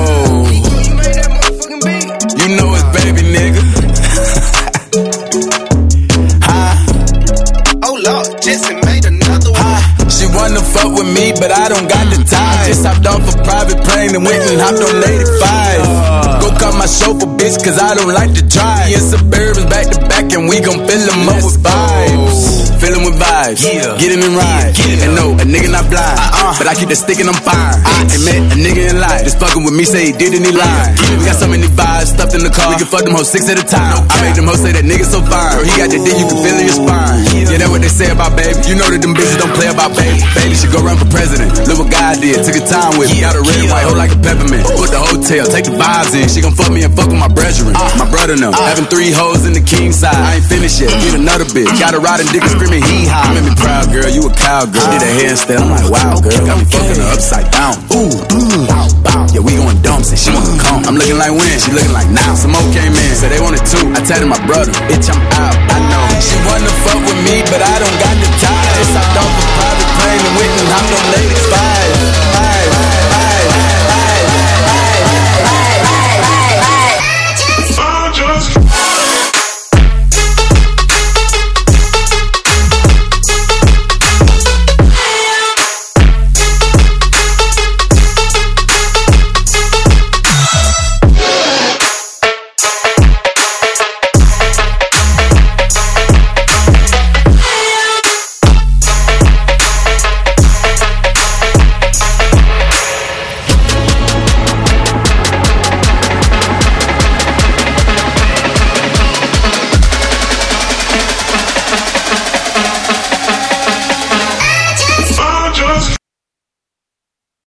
Oh, you know it's baby, nigga. Oh Lord, Jesse made another one. She wanna fuck with me, but I don't got the time. Just hopped off a private plane and went and hopped on 85. Go call my chauffeur, bitch, cause I don't like to drive. Me and Suburbans back to back and we gon' fill them up with vibes. Fill them with vibes, get in and ride. And no, a nigga not blind, but I keep the stick and I'm fine. I ain't met a nigga in life, just fucking with me, say he did and he lied. We got so many vibes stuffed in the car, we can fuck them hoes 6 at a time. I made them hoes say that nigga so fine, bro, he got the dick you can feel in your spine. Yeah, that's what they say about baby, you know that them bitches don't play about baby. Baby should go run for president, look what God did, took her time with me. Got a red and white hoe like a peppermint, put the hotel, take the vibes in. She gon' fuck me and fuck with my brethren, my brother them. Having 3 hoes in the king side, I ain't finished yet, get another bitch. Got a riding dick and screaming hee-haw. You made me proud, girl, you a cowgirl. Did a handstand, I'm like, wow, girl, got me fucking her upside down. Ooh, bow, bow. Yeah, we going dumb, say she wanna come. I'm looking like when, she looking like now. Some more came in, said they wanted 2. I tatted my brother, bitch, I'm out, I know. She wanna fuck with me, but I don't got the time. Just hopped off a private plane and went and hopped on 85.